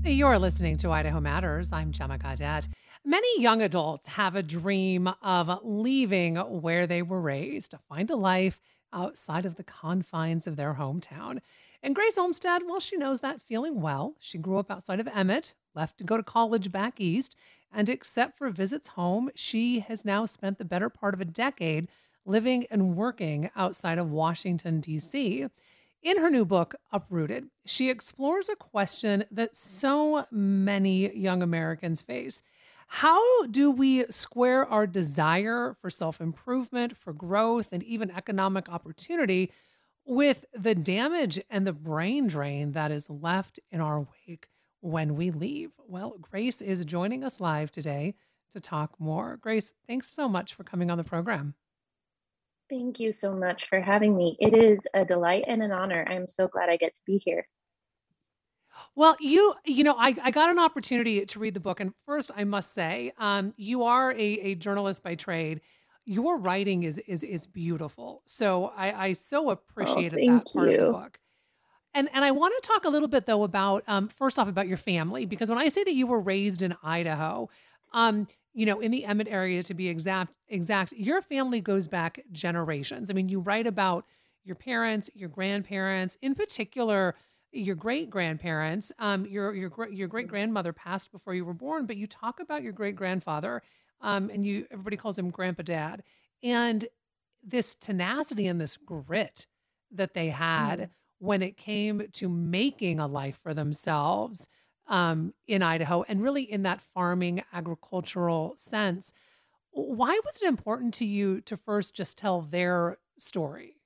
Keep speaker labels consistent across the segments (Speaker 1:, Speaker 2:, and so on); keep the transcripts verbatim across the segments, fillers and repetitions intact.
Speaker 1: You're listening to Idaho Matters. I'm Gemma Gaudette. Many young adults have a dream of leaving where they were raised to find a life outside of the confines of their hometown. And Grace Olmstead, well, she knows that feeling well. She grew up outside of Emmett, left to go to college back east, and except for visits home, she has now spent the better part of a decade living and working outside of Washington, D C. In her new book, Uprooted, she explores a question that so many young Americans face. How do we square our desire for self-improvement, for growth, and even economic opportunity with the damage and the brain drain that is left in our wake when we leave? Well, Grace is joining us live today to talk more. Grace, thanks so much for coming on the program.
Speaker 2: Thank you so much for having me. It is a delight and an honor. I'm so glad I get to be here.
Speaker 1: Well, you, you know, I, I got an opportunity to read the book. And first, I must say, um, you are a, a journalist by trade. Your writing is is is beautiful. So I, I so appreciated
Speaker 2: oh,
Speaker 1: that part
Speaker 2: you.
Speaker 1: of the book. And and I want to talk a little bit, though, about, um, first off, about your family, because when I say that you were raised in Idaho, um, you know, in the Emmett area to be exact, exact, your family goes back generations. I mean, you write about your parents, your grandparents, in particular, your great grandparents. Um, your your your great grandmother passed before you were born, but you talk about your great grandfather, um, and you everybody calls him Grandpa Dad, and this tenacity and this grit that they had mm. when it came to making a life for themselves. Um, in Idaho, and really in that farming agricultural sense. Why was it important to you to first just tell their story?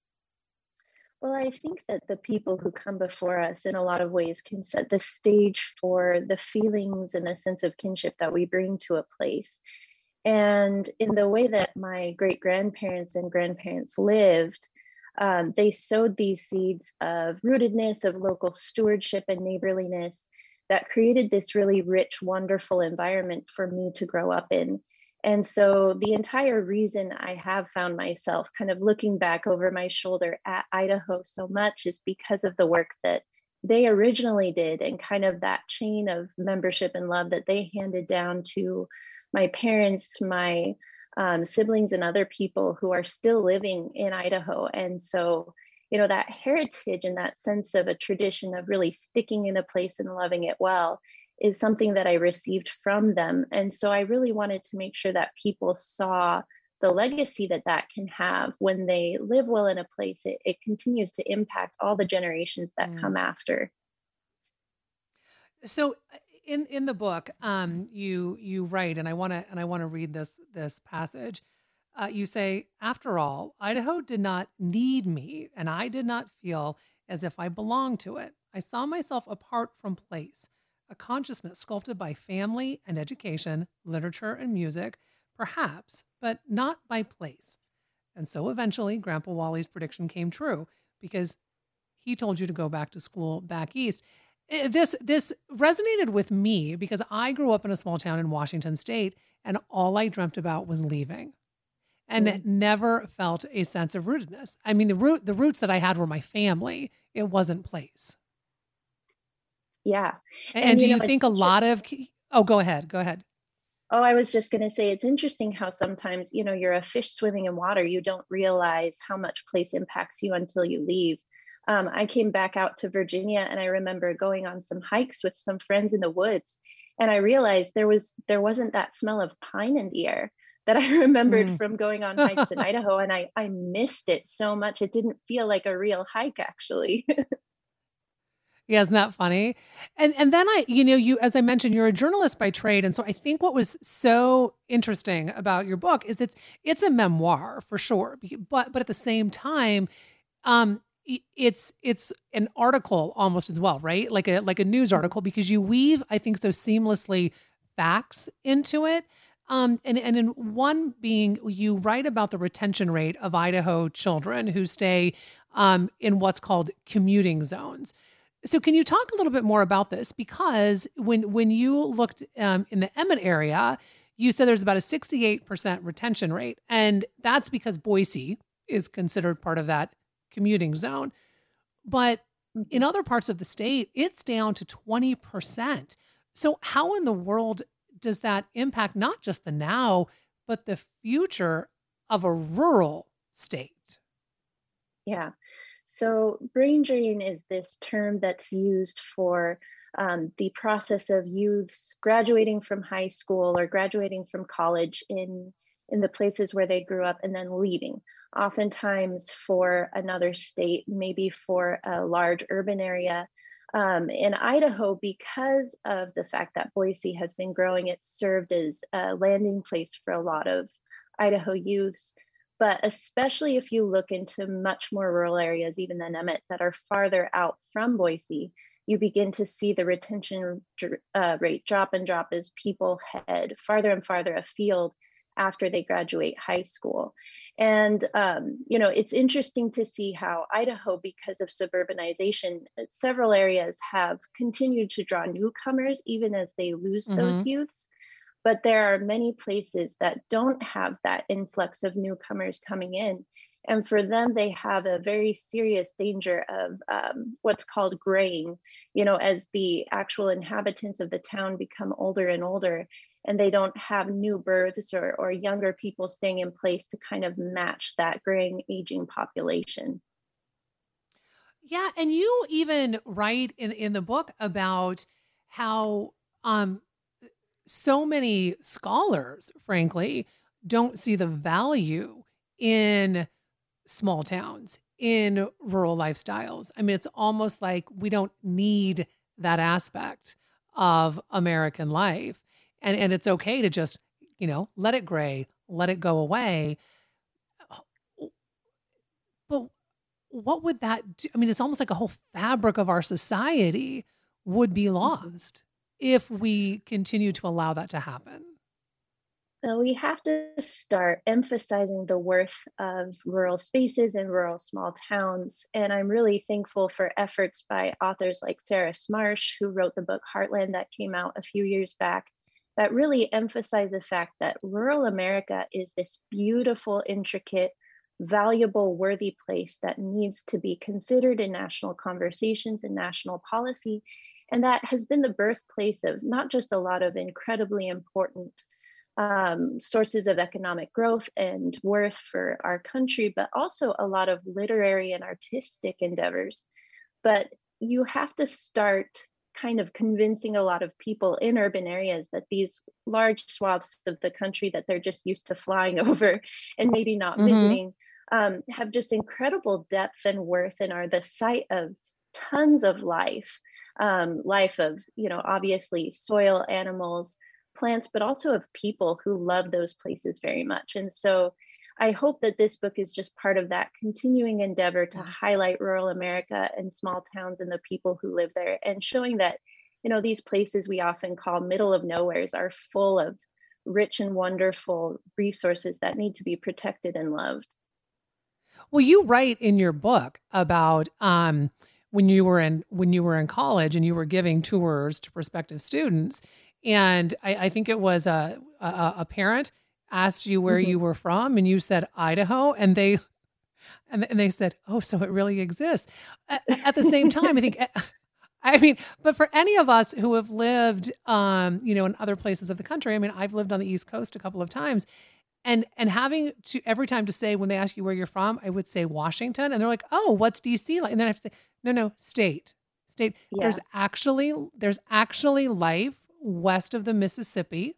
Speaker 2: Well, I think that the people who come before us in a lot of ways can set the stage for the feelings and a sense of kinship that we bring to a place. And in the way that my great grandparents and grandparents lived, um, they sowed these seeds of rootedness, of local stewardship and neighborliness that created this really rich, wonderful environment for me to grow up in. And so the entire reason I have found myself kind of looking back over my shoulder at Idaho so much is because of the work that they originally did and kind of that chain of membership and love that they handed down to my parents, my um, siblings, and other people who are still living in Idaho. And so you know, that heritage and that sense of a tradition of really sticking in a place and loving it well is something that I received from them. And so I really wanted to make sure that people saw the legacy that that can have when they live well in a place. It, it continues to impact all the generations that mm. come after.
Speaker 1: So in, in the book, um, you you write, and I want to and I want to read this this passage. Uh, you say, after all, Idaho did not need me, and I did not feel as if I belonged to it. I saw myself apart from place, a consciousness sculpted by family and education, literature and music, perhaps, but not by place. And so eventually, Grandpa Wally's prediction came true because he told you to go back to school back east. This, this resonated with me because I grew up in a small town in Washington State, and all I dreamt about was leaving. And mm. never felt a sense of rootedness. I mean, the root, the roots that I had were my family. It wasn't place.
Speaker 2: Yeah.
Speaker 1: And, and do you, know, you think a lot of, oh, go ahead, go ahead.
Speaker 2: Oh, I was just going to say, it's interesting how sometimes, you know, you're a fish swimming in water. You don't realize how much place impacts you until you leave. Um, I came back out to Virginia, and I remember going on some hikes with some friends in the woods. And I realized there was, there wasn't that smell of pine in the air that I remembered mm. from going on hikes in Idaho. And I, I missed it so much. It didn't feel like a real hike, actually.
Speaker 1: Yeah, isn't that funny? And and then I, you know, you, as I mentioned, you're a journalist by trade. And so I think what was so interesting about your book is that it's, it's a memoir for sure. But, but at the same time, um, it's, it's an article almost as well, right? Like a, like a news article, because you weave, I think, so seamlessly facts into it. Um, and, and in one being, you write about the retention rate of Idaho children who stay um, in what's called commuting zones. So can you talk a little bit more about this? Because when when you looked um, in the Emmett area, you said there's about a sixty-eight percent retention rate. And that's because Boise is considered part of that commuting zone. But In
Speaker 2: Mhm.
Speaker 1: other parts of the state, it's down to twenty percent. So, how in the world does that impact not just the now, but the future of a rural state?
Speaker 2: Yeah. So, brain drain is this term that's used for um, the process of youths graduating from high school or graduating from college in in the places where they grew up and then leaving, oftentimes for another state, maybe for a large urban area. Um, in Idaho, because of the fact that Boise has been growing, it's served as a landing place for a lot of Idaho youths, but especially if you look into much more rural areas, even than Emmett, that are farther out from Boise, you begin to see the retention uh, rate drop and drop as people head farther and farther afield after they graduate high school. And, um, you know, it's interesting to see how Idaho, because of suburbanization, uh, several areas have continued to draw newcomers even as they lose those
Speaker 1: Mhm.
Speaker 2: youths, but there are many places that don't have that influx of newcomers coming in. And for them, they have a very serious danger of um, what's called graying, you know, as the actual inhabitants of the town become older and older, and they don't have new births or, or younger people staying in place to kind of match that graying, aging population.
Speaker 1: Yeah, and you even write in in the book about how um so many scholars, frankly, don't see the value in small towns, in rural lifestyles. I mean, it's almost like we don't need that aspect of American life. And and it's okay to just, you know, let it gray, let it go away. But what would that do? I mean, it's almost like a whole fabric of our society would be
Speaker 2: Mhm.
Speaker 1: lost if we continue to allow that to happen.
Speaker 2: So we have to start emphasizing the worth of rural spaces and rural small towns. And I'm really thankful for efforts by authors like Sarah Smarsh, who wrote the book Heartland that came out a few years back, that really emphasize the fact that rural America is this beautiful, intricate, valuable, worthy place that needs to be considered in national conversations and national policy. And that has been the birthplace of not just a lot of incredibly important um, sources of economic growth and worth for our country, but also a lot of literary and artistic endeavors. But you have to start kind of convincing a lot of people in urban areas that these large swaths of the country that they're just used to flying over and maybe not
Speaker 1: Mhm.
Speaker 2: visiting um, have just incredible depth and worth and are the site of tons of life, um, life of, you know, obviously soil, animals, plants, but also of people who love those places very much. And so I hope that this book is just part of that continuing endeavor to
Speaker 1: Yeah.
Speaker 2: highlight rural America and small towns and the people who live there, and showing that, you know, these places we often call middle of nowheres are full of rich and wonderful resources that need to be protected and loved.
Speaker 1: Well, you write in your book about um, when you were in when you were in college and you were giving tours to prospective students, and I, I think it was a, a a parent asked you where
Speaker 2: Mhm.
Speaker 1: you were from, and you said Idaho, and they and, and they said, "Oh, so it really exists." A- At the same time, I think. I mean, but for any of us who have lived, um, you know, in other places of the country, I mean, I've lived on the East Coast a couple of times, and and having to every time to say when they ask you where you're from, I would say Washington, and they're like, "Oh, what's D C like?" And then I have to say, "No, no, state, state. There's
Speaker 2: Yeah.
Speaker 1: actually there's actually life west of the Mississippi,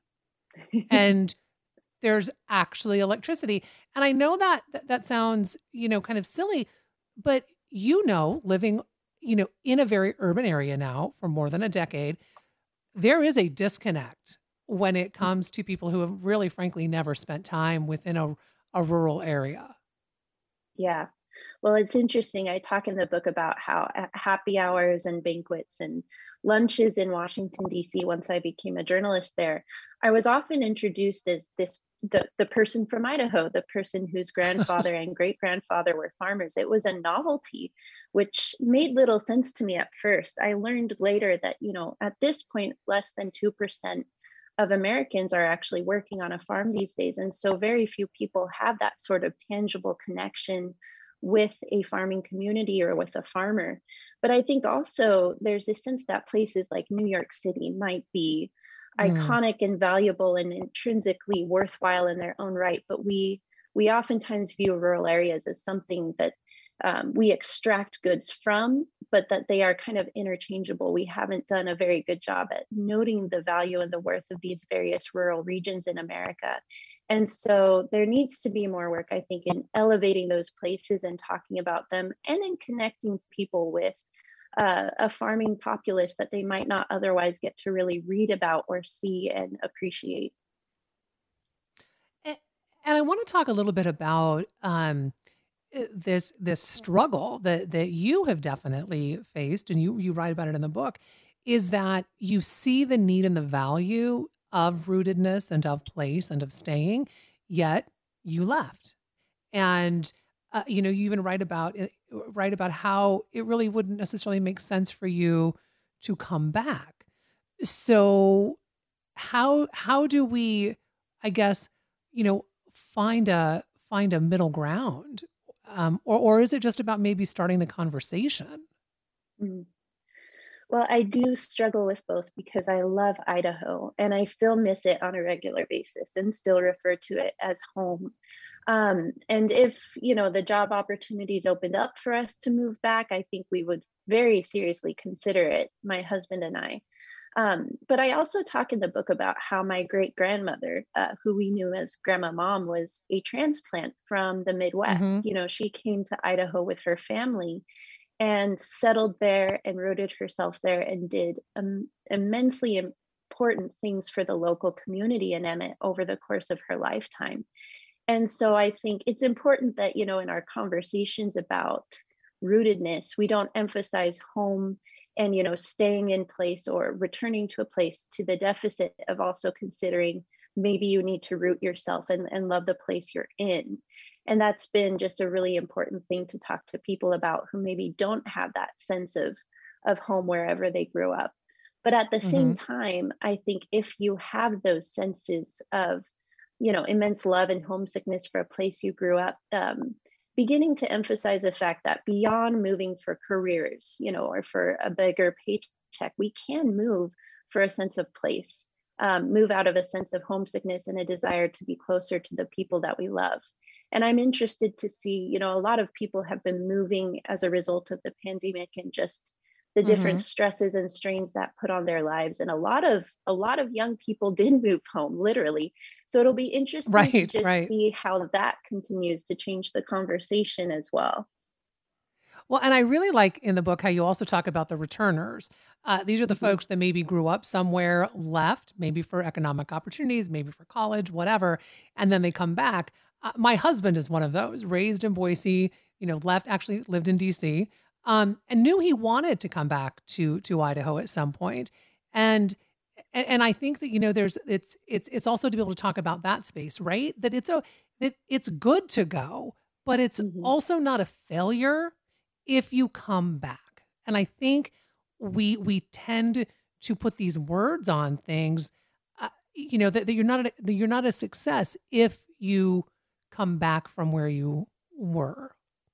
Speaker 1: and there's actually electricity." And I know that that, that sounds, you know, kind of silly, but you know, living, you know, in a very urban area now for more than a decade, there is a disconnect when it comes to people who have really, frankly, never spent time within a, a rural area.
Speaker 2: Yeah. Well, it's interesting. I talk in the book about how at happy hours and banquets and lunches in Washington, D C, once I became a journalist there, I was often introduced as this the, the person from Idaho, the person whose grandfather and great grandfather were farmers. It was a novelty, which made little sense to me at first. I learned later that, you know, at this point, less than two percent of Americans are actually working on a farm these days. And so very few people have that sort of tangible connection with a farming community or with a farmer. But I think also there's a sense that places like New York City might be
Speaker 1: Mm,
Speaker 2: iconic and valuable and intrinsically worthwhile in their own right, but we we oftentimes view rural areas as something that um, we extract goods from, but that they are kind of interchangeable. We haven't done a very good job at noting the value and the worth of these various rural regions in America. And so there needs to be more work, I think, in elevating those places and talking about them and in connecting people with uh, a farming populace that they might not otherwise get to really read about or see and appreciate.
Speaker 1: a- And I want to talk a little bit about um, uh, this this struggle that that you have definitely faced, and you you write about it in the book, is that you see the need and the value of rootedness and of place and of staying, yet you left. And uh, you know, you even write about it, write about how it really wouldn't necessarily make sense for you to come back. So how how do we, I guess, you know, find a find a middle ground, um, or or is it just about maybe starting the conversation?
Speaker 2: Mm. Well, I do struggle with both because I love Idaho and I still miss it on a regular basis and still refer to it as home. Um, and if, you know, the job opportunities opened up for us to move back, I think we would very seriously consider it, my husband and I. Um, but I also talk in the book about how my great grandmother, uh, who we knew as Grandma Mom, was a transplant from the Midwest.
Speaker 1: Hmm.
Speaker 2: You know, she came to Idaho with her family and settled there and rooted herself there and did um, immensely important things for the local community in Emmett over the course of her lifetime. And so I think it's important that, you know, in our conversations about rootedness, we don't emphasize home and, you know, staying in place or returning to a place to the deficit of also considering maybe you need to root yourself and, and love the place you're in. And that's been just a really important thing to talk to people about who maybe don't have that sense of, of home wherever they grew up. But at the same
Speaker 1: Hmm.
Speaker 2: time, I think if you have those senses of, you know, immense love and homesickness for a place you grew up, um, beginning to emphasize the fact that beyond moving for careers, you know, or for a bigger paycheck, we can move for a sense of place, um, move out of a sense of homesickness and a desire to be closer to the people that we love. And I'm interested to see, you know, a lot of people have been moving as a result of the pandemic and just the different
Speaker 1: Hmm.
Speaker 2: stresses and strains that put on their lives. And a lot of a lot of young people did move home, literally. So it'll be interesting to
Speaker 1: Right,
Speaker 2: just
Speaker 1: right.
Speaker 2: see how that continues to change the conversation as well.
Speaker 1: Well, and I really like in the book how you also talk about the returners. Uh, these are the
Speaker 2: Mhm.
Speaker 1: folks that maybe grew up somewhere, left, maybe for economic opportunities, maybe for college, whatever, and then they come back. Uh, my husband is one of those, raised in Boise, you know, left, actually lived in D C, um, and knew he wanted to come back to to Idaho at some point. And and, and I think that, you know, there's it's it's it's also to be able to talk about that space, right? That it's a that it's good to go, but it's
Speaker 2: Mhm.
Speaker 1: also not a failure if you come back. And I think we we tend to put these words on things, uh, you know, that, that you're not a, that you're not a success if you come back from where you were.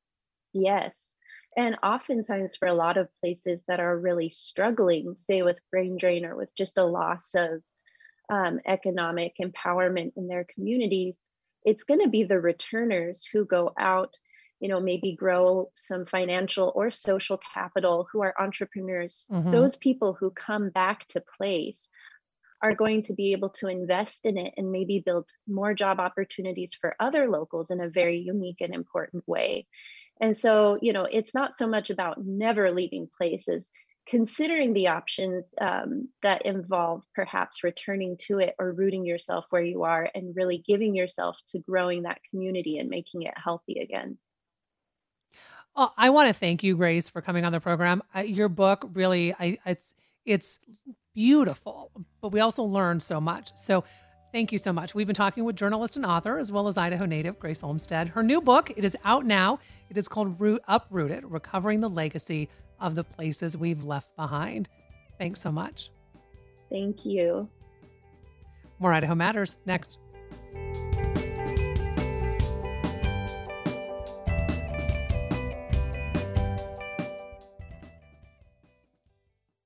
Speaker 2: Yes. And oftentimes for a lot of places that are really struggling, say with brain drain or with just a loss of um, economic empowerment in their communities, it's going to be the returners who go out, you know, maybe grow some financial or social capital, who are entrepreneurs.
Speaker 1: Hmm.
Speaker 2: Those people who come back to place are going to be able to invest in it and maybe build more job opportunities for other locals in a very unique and important way. And so, you know, it's not so much about never leaving places, considering the options um, that involve perhaps returning to it or rooting yourself where you are and really giving yourself to growing that community and making it healthy again.
Speaker 1: Oh, I want to thank you, Grace, for coming on the program. I, your book really, I it's it's beautiful, but we also learned so much. So thank you so much. We've been talking with journalist and author, as well as Idaho native Grace Olmstead. Her new book, it is out now. It is called Root Uprooted: Recovering the Legacy of the Places We've Left Behind. Thanks so much.
Speaker 2: Thank you.
Speaker 1: More Idaho Matters next.